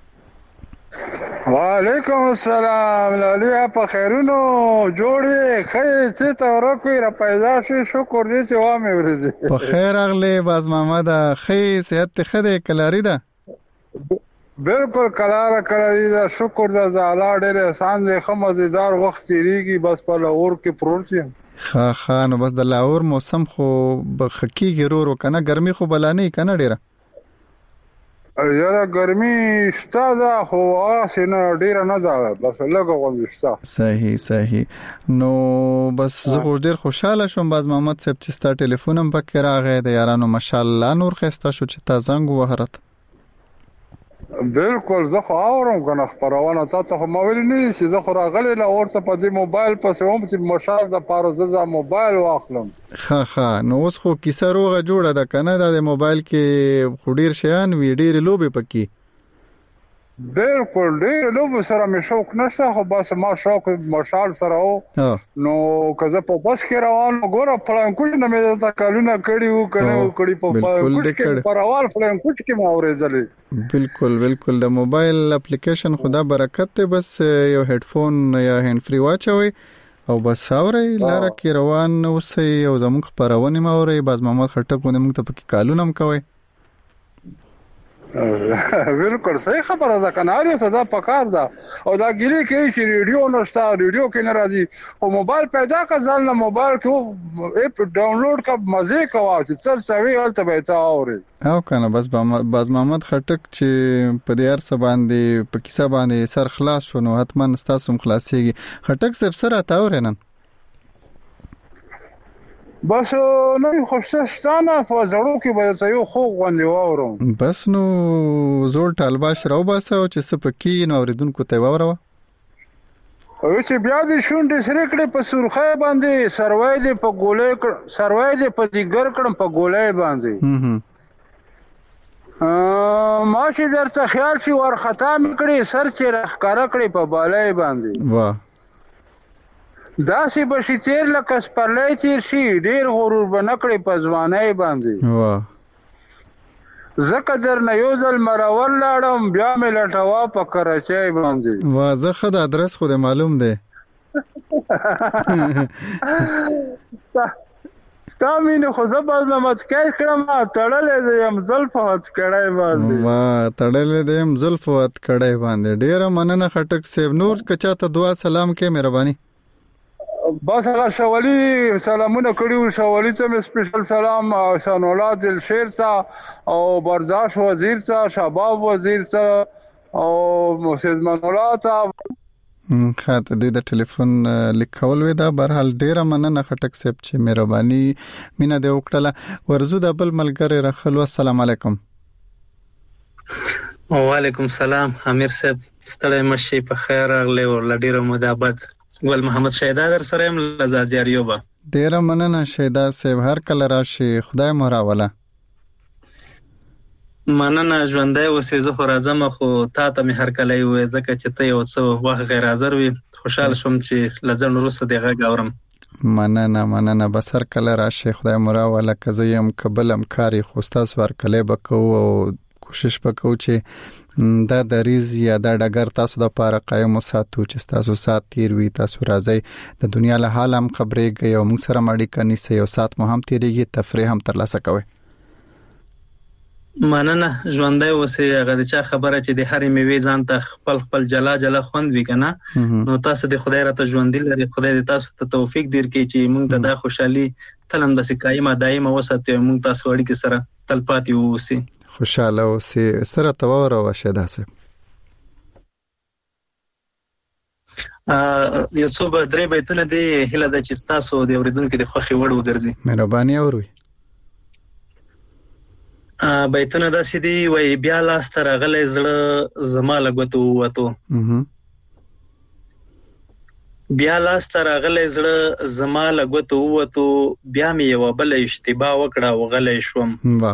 وعلیکم السلام لالیا په خیرونو جوړې خې چې ته ورکوي را پیدا شي شکر دې چې وامه ورځي په خیر اغله باز محمد خې صحت خده کلاری ده بالکل کلاره کلاری ده شکر د زالا ډېر احسان دې خمزدار وخت تیریږي بس په لاور کې پروت یم خا خا نو بس د لاور موسم خو بخکی ګرور وکنه ګرمي خو بلانه کنه ډیره یاره ګرمي شته ده خو اسنه ډیره نه ده بس لږه غوښته شته صحیح صحیح نو بس زه ډیر خوشاله شوم باز محمد صاحب چې ستا ټلیفون هم پکې راغی د یارانو ماشاءالله نور خسته شو چې تا زنګ وهرت بالکل زه خو اورم کنه خبرونه تاسو خو مو ویل نه چې زه خو راغلی لا ورته په دې موبایل پسې هم چې مشال د پاره زه موبایل واخلم ها ها نو اوس خو کیسه روغه جوړه ده کنه د موبایل کې خډیر شیان ویډیو لوبې پکې بالکل ډېر لوب سره مې شوق نشته خو بس ما شوق مشال سره او نو کزه په بس کې روان ګوره پلان کوچ نه مې د کالونه کړي وو کړي کړي په کوچ کې پروال پلان کوچ کې ما اورېدلې بالکل بالکل د موبایل اپلیکیشن خدا برکت ته بس یو هډفون یا هند فری واچوي او بس اوري لاره کې روان اوسې او زموږ خبرونه ما اوري باز محمد خټک ونه موږ ته پکې کالونه هم کوي بالکل صحیح خبره ده کنه اړ صدا پکار ده او دا ګری کې چې ریډیو نشته ریډیو کې ناراضي او موبایل پیدا کا ځل نه موبایل کې اپ ډاونلوډ کا مزه کوا چې څر سوي الته به تا اوري او کنه بس باز محمد خټک چې په دې ارسه باندې په کیسه باندې سر خلاص شونه حتمان تاسو خلاصيږي خټک صاحب سره تا اورینن بس نو خوشستانه په زړو کې به یو خو غوندې واورم. بس نو زول ټالباش راو باسه او چې سپکی نو اوریدونکو ته واورو او چې بیا دې شونډې سره کړې په سرخه باندې سروای دې په ګولې کړ سروای دې په دیګر کړم په ګولې باندې ا ماشي درته خیال شي ورختا مکړي سر چې راخکاره کړې په بالای باندې واه داسې بشي تیر لکه سپرلی تیر شي ډیر غرور به نه کړې په ځوانۍ باندې واه زکه درنه یو ځل مرور لاړم بیا مې لټوا په کراچۍ باندې واه زه ښه د ادرس خو دې معلوم دی ستا مینې خو زه به مې مچکۍ کړم تړلی دی یم زلفو هتکړی باندې واه تړلی دی یم زلفو هتکړی باندې ډېره مننه خټک صاحب نور که چاته دعا سلام کې مهرباني بس هغه شوالي سلامونه کړیو شوالي ته مې سپیشل سلام شانولات دلشیر ته او برزاش وزیر ته شباب وزیر ته او محسن منولا ته خاطر دې د ټلیفون لیکول وې دا برحال ډیره مننه خټک صاحب چې مهرباني مینا دې وکړه ورزو د بل ملګری رخلو السلام علیکم وعلیکم السلام امیر صاحب ستړی مشي په خیر راغلی او لډیره مدابت ول محمد شیدا در سره هم لزاد یاریوبا ډیره مننه شیدا صاحب هر کله راشي خدای مو راوله مننه ژوندۍ اوسې زه خو راځم خو تا ته مې هر کله وې ځکه چې ته یو څه وخت غیر حاضر وي خوشاله شوم چې لځن وروسته دې غږ اورم مننه مننه بس هر کله راشي خدای مو راوله که زه یم قبل امکاري خو ستاسو ورکلې بکو او کوشش وکړو چې دا د ریز یا د ډګر تاسو د پاره قائم ساتو چې تاسو سات تیر وي تاسو راځي د دنیا له حال هم خبرېږي او موږ سره مړی کني سه یو سات مو هم تیریږي تفریح هم ترلاسه کوي مننه ژوندۍ اوسې هغه د چا خبره چې د هرې میوې ځان ته خپل خپل جلا جلا خوند وي کنه نو تاسو د خدای راته ژوندۍ لري خدای دې تاسو ته توفیق درکړي چې موږ د خوشحالي تلم د سکایمه دایمه وساتو موږ تاسو اړیکې سره تلپاتې اوسې خوشاله اوسې سره تور او شهدا سه ا یو څو به درې بیتونه دي هله د چې تاسو د اوریدونکو د خوخي وړ وګرځي مهرباني اوري ا بیتونه داسې دي وای بیا لاس تر غلې زړه زما لګوتو وته بیا لاس تر غلې زړه زما لګوتو وته بیا مې یو بل اشتباه وکړه وغلې شوم واه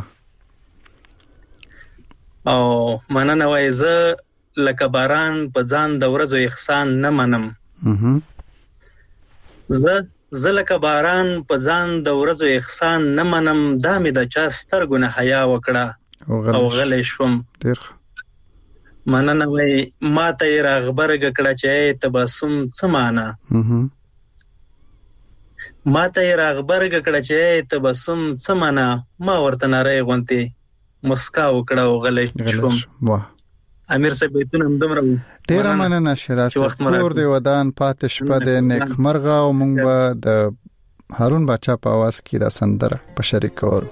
او مننه وای زه لکه باران په ځان د ورځو احسان نه منم زه زه لکه باران په ځان د ورځو احسان نه منم دا مې د چا سترګو نه حیا وکړه او غلې شوم ډیر مننه وای ما ته راغبرګ کړه چې تبسم څه معنا ما ته راغبرګ کړه چې تبسم څه معنا ما ورته نری غونتی مسکا وکړه او غلې شوم واه امیر صاحب بیتونه هم دومره ډیر مننه شهدا صاحب کور دی ودان پاتې شپه د نیک مرغه او مونږ به د هارون بچا په आवाज کې دا سندره په شریک ورو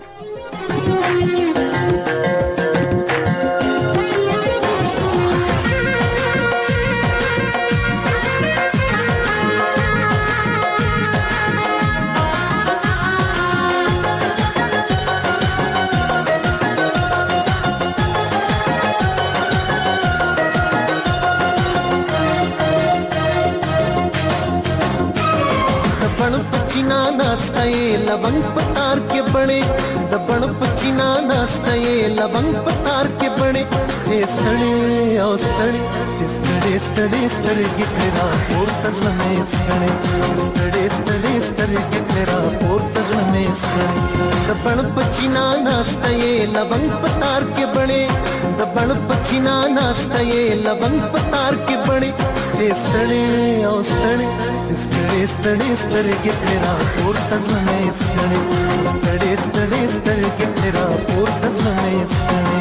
लवंग पतार के बड़े दबण पचीना नास्ते लवंग पतार के बड़े जे स्टडी ओ स्टडी जे स्टडी स्टडी स्टडी गिटरा और तजल में स्टडी स्टडी स्टडी स्टडी गिटरा और तजल में स्टडी दबण पचीना नास्ते लवंग पतार के बड़े दबण पचीना नास्ते लवंग पतार के बड़े जे स्टडी ओ स्टडी जे स्टडी स्टडी स्टडी गिटरा और तजल में स्टडी स्टडी स्टडी स्टडी गिटरा और तजल में स्टडी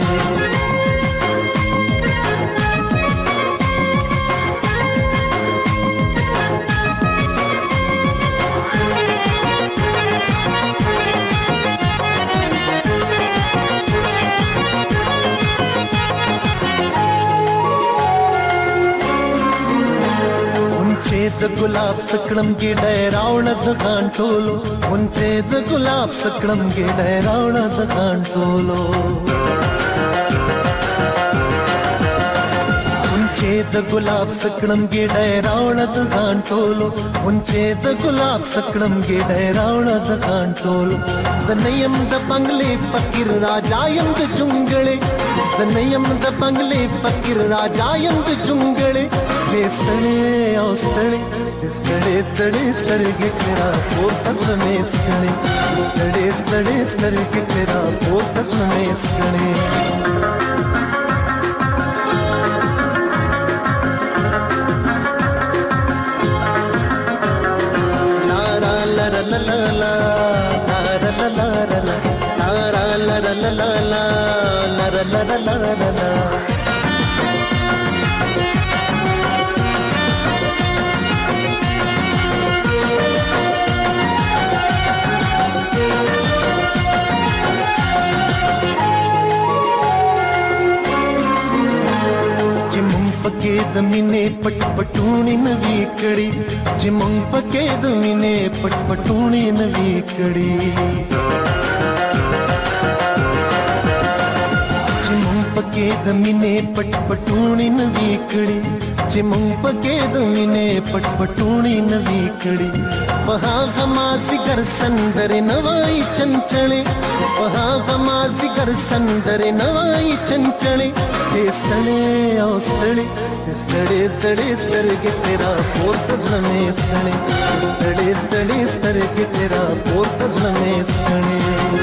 د ګلاب سکړم کې ډېراوړ د غانټولو مونږه د ګلاب سکړم کې ډېراوړ د غانټولو مونږه د ګلاب سکړم کې ډېراوړ د غانټولو مونږه د ګلاب سکړم کې ډېراوړ د غانټولو زنیم د بنگلې فقیر راجا يم د جونګړې زنیم د بنگلې فقیر راجا يم د جونګړې ستړې او ستړې ستړې ستړې ستړې کړه پورته زمې ستړې ستړې ستړې ستړې کړه پورته زمې ستړې لا لا لا لا لا لا لا لا لا لا لا لا لا پکې د مینې پټ پټونی نوي کړي چې مونږ پکې د مینې پټ پټونی نوي کړي چې مونږ پکې د مینې پټ پټونی نوي کړي چې مونږ پکې د مینې پټ پټونی نوي کړي په هغه مازیګر سندرې نوای چنچلې په هغه مازیګر سندرې نوای چنچلې چې ستړې او ستړې ستړې ستړې سترګې تیرا پورته زمې ستړې ستړې ستړې سترګې تیرا پورته زمې ستړې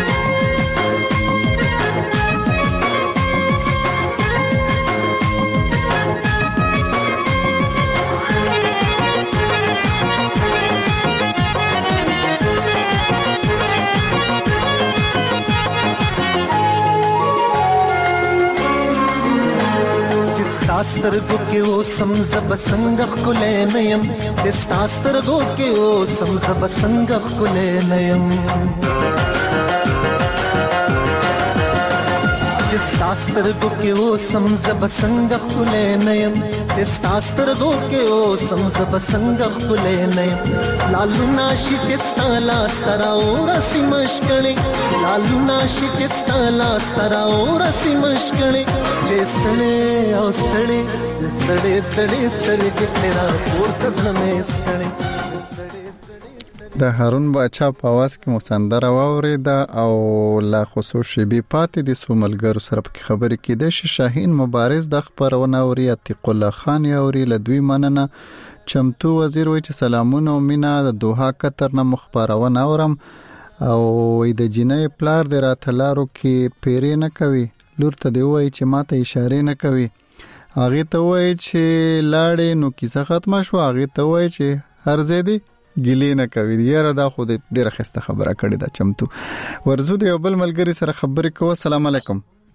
ستاسرګو کې او سمزب څنګه خلې نیم چې ستاسرګو کې او سمزب څنګه خلې نیم چې ستاسرګو کې او سمزب څنګه خلې نیم چې ستاسرګو کې او سمزب څنګه خلې نیم لالو ناشي چې ستالا سترا او رسي مشکلې لالو ناشي چې ستالا سترا او رسي مشکلې چې ستړې او ستړې ستړې ستړې ستړې کړه پورته زمې ستړې د هارون باچا په आवाज کې مسندره واوریده او لا خصوصي بي پاتې د سوملګر سره په خبرې کې د شاهین مبارز د خبرونه اوري عتیق الله خان اوري له دوی مننه چمتو وزیر وای چې سلامونه او مینا د دوحه قطر نه مخبرونه اورم او د جنې پلار د راتلارو کې پیری نه کوي لور ته دی وای چې ماته اشاره نه کوي هغه ته وای چې لاړې نو کیسه ختمه شو هغه ته وای چې هر زیدي ګیلې نه کوي یاره دا خو ډیره خسته خبره کړې ده چمتو ورزو دی بل ملګری سره خبرې کوه السلام علیکم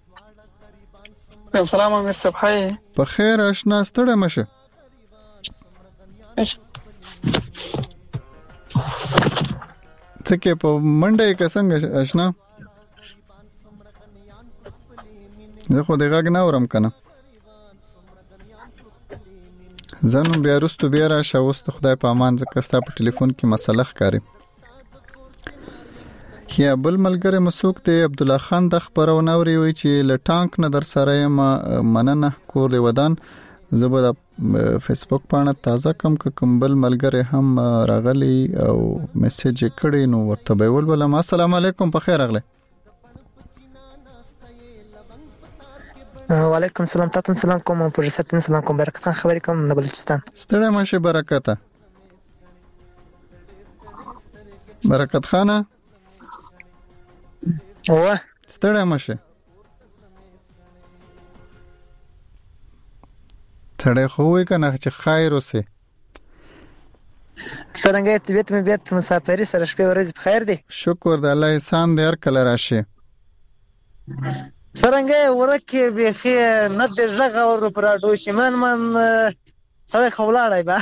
السلام امیر صاحب هاي په خیر آشنا ستړی مشه څه کې په منډه کې څنګه آشنا زه خو دغه نه اورم کنه زنو بیا رستو بیا را شاوست خدای په امان ځکه ستا په ټلیفون کې مسله ښکاري یا بل ملګری مسوک دی عبد الله خان د خبرونه اوري وی چې ل ټانک نه در سره ما مننه کور دی ودان زبر فیسبوک باندې تازه کم کوم بل ملګری هم راغلی او میسج کړي نو ورته به ول ول السلام علیکم په خیر راغلی وعلیکم السلام تاسو سلام کوم په رسټن سلام کوم برکت خان خبرې کوم نه بلوچستان ستړی مشه برکت برکت خانه اوه ستړی مشه ستړی خو وای کنه چې خیر اوسه څنګه طبيعت مې بیت مسافری سره شپه ورځ په خیر دی شکر د الله احسان دې هر کله راشي څنګه ورکه به خې نه د ژغه ور پر اډو شمن من سره خولاړای با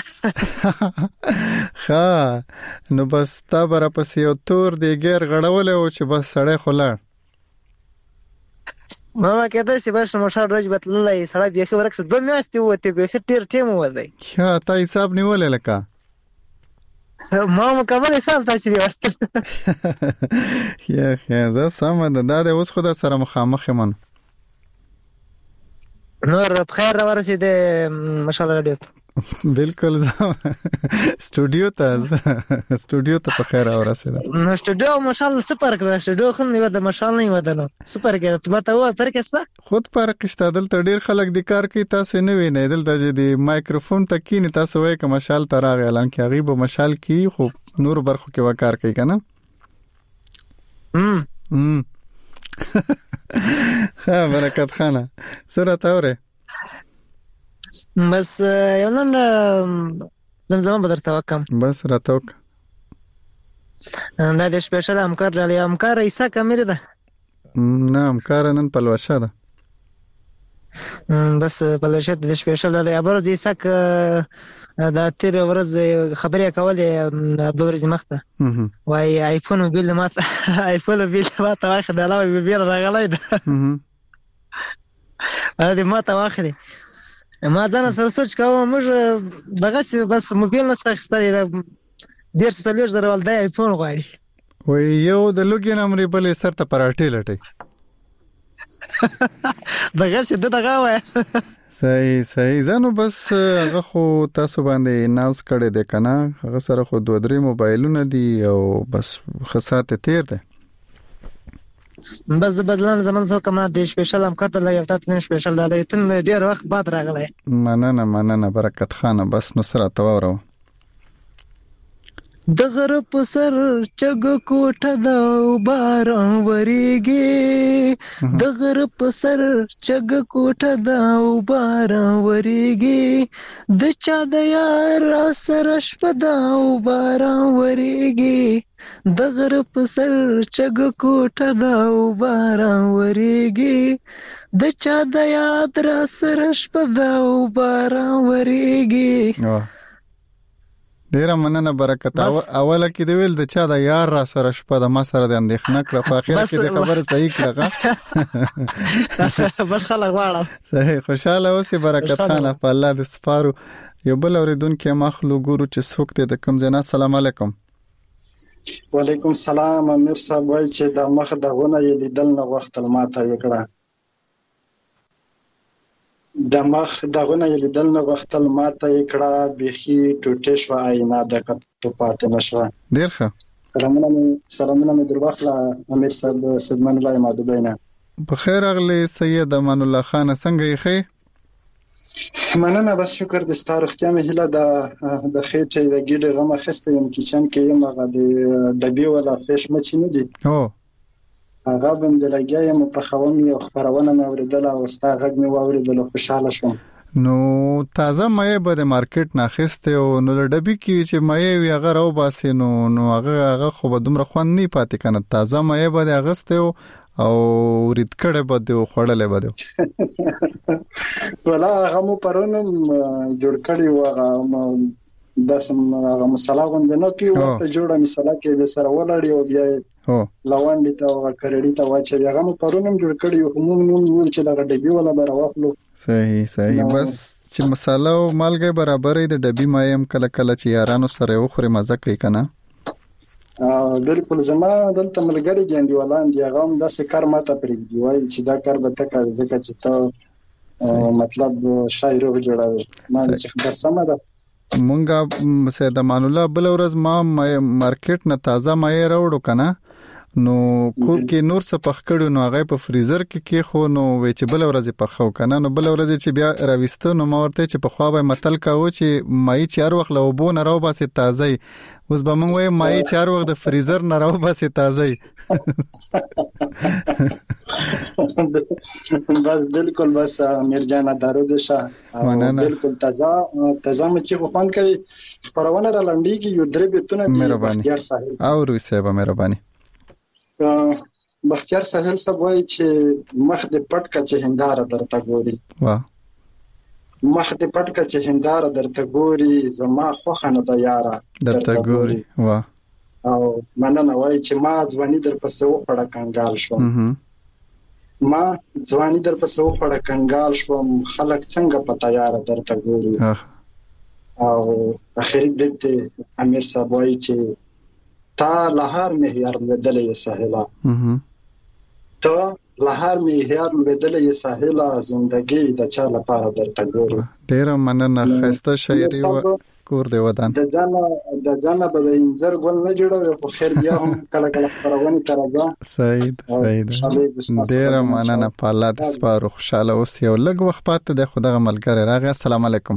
ها نو بس تا بر پس یو تور دی ګر غړول او چې بس سړی خولاړ ماما کېده چې بس مشار روز بتللای سړی به خې ورکه دوه میاشتې وته به خې ټیر ټیم وځي ها تا حساب نیولې لکه ما مکمل حساب تاسو دی ورته یا یا دا سم ده دا اوس خو د سره مخامخ من نور بخیر ورسېده ماشاءالله رادیو بالکل زم سټوډیو ته سټوډیو ته په خیر ورسېده نو سټوډیو ماشاءالله سپر کړه سټوډیو خو نه ودا ماشاءالله نه ودا نو سپر کړه ته ماته وای پر کسه خود پر کښته دلته ډیر خلک د کار کوي تاسو نه وینئ دلته چې د مایکروفون تکینه تاسو وای که مشال تر هغه اعلان کې غیب مشال کی خو نور برخو کې وکړ کوي کنه هم هم ها برکت خانه سره تاوره بس یو نن زمزمه بدر توکم بس راتوک دا د سپیشل همکار لري همکار ایسا کمیر ده نه همکار نن پلوشه ده بس پلوشه د سپیشل لري ابر د ایسا دا تیر ورځ خبرې کولې د ورځې مخته وای آیفون بیل ماته آیفون بیل ماته واخد علاوه بیل راغلی ده ا دې ماته واخلي ما ځان سره سوچ کوم موږ دغه بس موبایل نه څخه ستړي ډیر څه لږ درول دی آیفون غواړي وای یو د لوګین امر بل سر ته پراټی لټي دغه څه دغه وای صحیح صحیح زنو بس هغه خو تاسو باندې ناز کړي د کنه هغه سره خو دوه درې موبایلونه دي او بس خاصه تیر ده بس بدلان زمان څو کومه د سپیشل هم کړته لګي تاسو نه سپیشل لري تم ډیر وخت بعد راغلی مننه مننه برکت خانه بس نصرت تورو د غره په سر چګ کوټه دا باران وریږي د غره په سر چګ کوټه دا باران وریږي د چا د یار سره شپه دا باران وریږي د غره په سر چګ کوټه دا باران وریږي د چا د یاد را سره شپه دا باران وریږي ډیر مننه برکت اوله کې دی ویل د چا د یار را سره شپه د ما سره د اندېښنه کړه په اخر کې د خبره صحیح کړه بس خلک واړه صحیح خوشاله اوسې برکت خانه په الله د سپارو یو بل اوریدونکو مخلو ګورو چې څوک دی د کوم ځای نه السلام علیکم وعلیکم السلام امیر صاحب وای چې د مخ دغونه یې لیدل نه وختل ماته وکړه د مخ دغونه یې لیدل نه وختل ماته وکړه بيخي ټوټه شو آینه د کتو پاتې نشو ډیر ښه سلامونه سلامونه مې درواخله امیر صاحب سیدمن الله مادوبینه په خیر اغلی سید امان الله خان څنګه یې خې مننه بس شکر د ستارختیا مې هله د د خېټې د ګډه غم خسته یم کچن کې یم هغه د ډبي ولا فیش مچ نه دي او هغه بند لګایم په خوم یو خبرونه مې اوریدله او ستا غږ مې واوریدل خوشاله شوم نو تازه مې به د مارکیټ ناخسته او نو ډبي کې چې مې وی هغه راو باسي نو نو هغه هغه خو به دومره خوان نه پاتې کنه تازه مې به د اغسته او رید کړه بده خوړلې بده ولا هغه مو پرونم جوړ کړی و هغه داسم هغه مصالحه غوندنه کې او ته جوړه مصالحه کې به سره ولاړی او بیا هو لوانډی ته او کړړی ته واچي هغه مو پرونم جوړ کړی او موږ موږ چې دا ډبي ولا براوخلو صحیح صحیح بس چې مصالحه او مالګه برابرې د ډبي مایم کله کله چې یارانو سره وخوري مزه کوي کنه بالکل زما دلته ملګری ګاندی ولاندې هغه هم داسې کار ماته پرېږدي وایي چې دا کار به ته کوې ځکه چې ته مطلب شاعر جوړوي ما چې خبر سمه ده مونږه سید امان الله بل ورځ ما مارکیټ نه تازه مې راوړو کنه نو کور کې نور څه پخ کړو نو هغه په فریزر کې کې خو نو وې چې بل ورځ پخو کنه نو بل ورځ چې بیا راويستو نو ما ورته چې په خوا به متل کاوه چې مې چار وخت له وبو نه راو باسي تازه اوس به مونږ وې مې چار وخت د فریزر نه راو باسي تازه بس بالکل بس مرجان درود شه بالکل تازه تازه مې خو خوان کوي پرونه را لنډيږي یو درې بیتونه دي بختیار ساحل او روي صاحب مهرباني بختیار ساحل صاحب وایي چې مخ دې پټ کا چې هنداره درته ګوري واه مخ دې پټ کا چې هنداره درته ګوري زما خوخه نه ده یاره درته ګوري واه او مننه وایي چې ما ځواني در پسې وخړه کنګال شوم ما ځواني در پسې وخړه کنګال شوم خلک څنګه په تیار درته ګوري او اخري بیت امیر صاحب وایي چې تا لهار مهیار لوېدلې ساحله ته لهار مهیار لوېدلې ساحله زندګي د چا لپاره درته ګوري. ډېره مننه. ښایسته شاعري و کور دی ودان. د ځانه د ځانه به د انځر ګل نه جوړوي خو خیر بیا هم کله کله خبرونه ترځه. سعید سعید ډېره مننه. په الله دې سپارو. خوشاله اوس. یو لږ وخت پاتې د خدای ملګری راغی. السلام علیکم.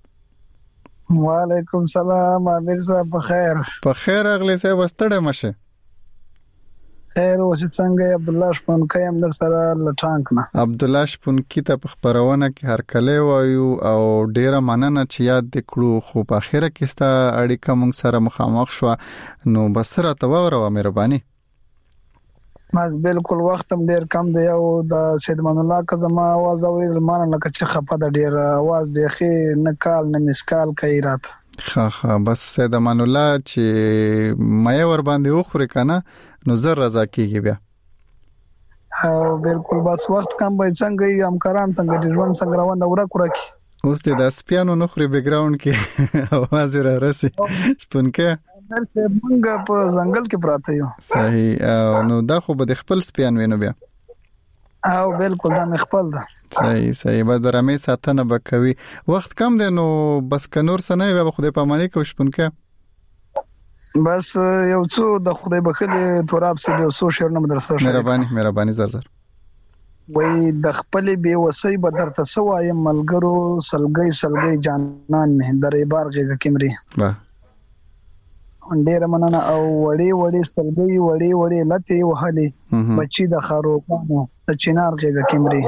وعلیکم سلام امیر صاحب. بخیر بخیر اغلی صاحب. ستړی مشه. خیر اوس څنګه عبد الله شپونکی هم در سره لټانک نه. عبد الله شپونکی ته په خبرونه کې هر کله وایو او ډیره مننه چې یاد دکړو خو په اخره کې ستا اړیکه مونږ سره مخامخ شو نو بسره ته وره مهرباني. ماز بالکل وخت هم ډیر کم دی او د سید من الله کزما आवाज اوري زمانه لکه چې خپه د ډیر आवाज دیخي نه کال نه مسکال کوي رات. خا خا بس سید من الله چې مې ور باندې وخوري کنه نو زر رضا کیږي بیا. او بالکل بس وخت کم به څنګه همکاران څنګه د ژوند څنګه روان دا ورک ورک. اوس د سپیانو نخري بیک گراوند کې आवाज را رسي شپونکه درته مونږ په ځنګل کې پراته یو. صحیح. نو دا خو به خپل سپیان وینو بیا. او بالکل دا خپل ده. صحیح صحیح. بس درامي ساتنه بکوي. وخت کم دی نو بس کنور سنوي به خدای پاماني کو شپونکه. بس یو څو د خدای بخله توراب سره یو څو شعر نه مدرسه. مهرباني مهرباني زر زر. وای د خپل بے وسی بدر ته سوای ملګرو سلګي سلګي جانان مهندرې بارغه کمري. واه ډیر مننه. او وړي وړي سلګي وړي وړي لته وهلي بچي د خاروقانو د چنار غېږه کمري.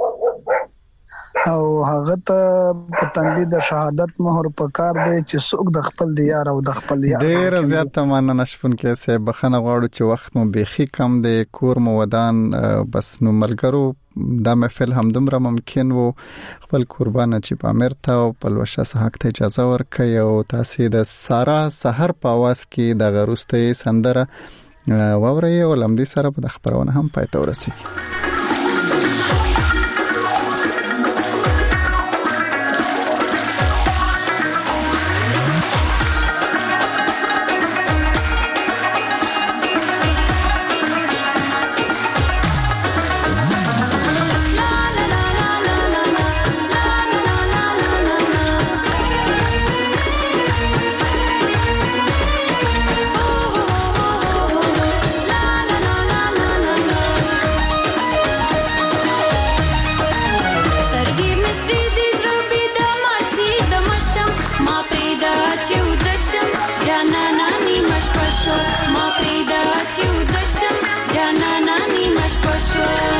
او هغه ته په تندې د شهادت مهر پکار دی چې څوک د خپل دی یار او د خپل یار. ډیر زیات مننه شپونکه سه بخنه غواړو چې وخت مو بيخي کم دی کور مو ودان بس نو ملګرو دا محفل هم دومره ممکن وو خپل قربانه چې په امیر ته او په لوشه حق ته اجازه ورکړي او تاسو د سارا سحر په आवाज کې د غروسته سندره ووري او لمدي سره په خبرونه هم پاتې ورسېږي. ما پیدا چې ودشم جانانه نیمه شپه شو